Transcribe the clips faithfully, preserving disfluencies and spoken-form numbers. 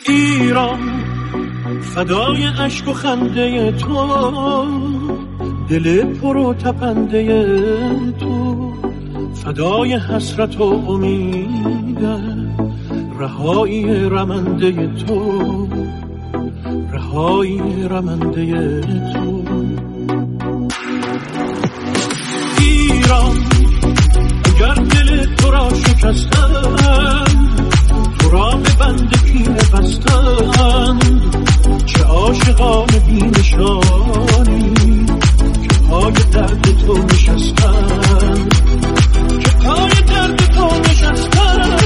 ایران فدای اشک و خنده تو، دل پر و تپنده تو، فدای حسرت و امید رهایی رمنده تو، رهایی رمنده تو. ایران اگر دل تو را شکستند، تو را به بند کینه بستند، چه عاشقان بی‌نشانی که پای درد تو نشستند، که پای درد تو نشستند.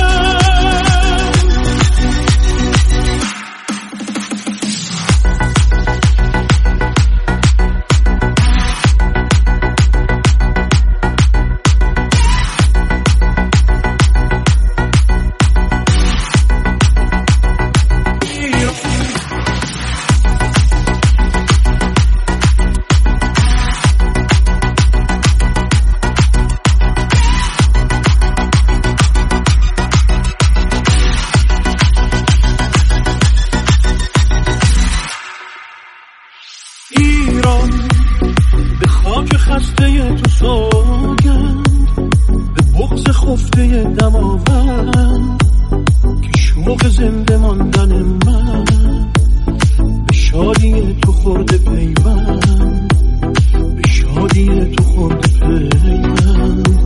به خاک خسته تو سوگند، به بغض خفته دماوند، که شوق زنده ماندن من به شادی تو خورده پیوند، به شادی تو خورده پیوند.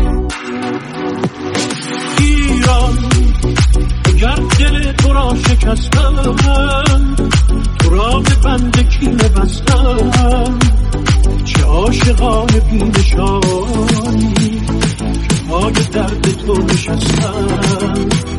ایران اگر دل تو را شکستند، تو را به بند کینه بستند، چه عاشقان بی‌نشانی که پای درد تو نشستند.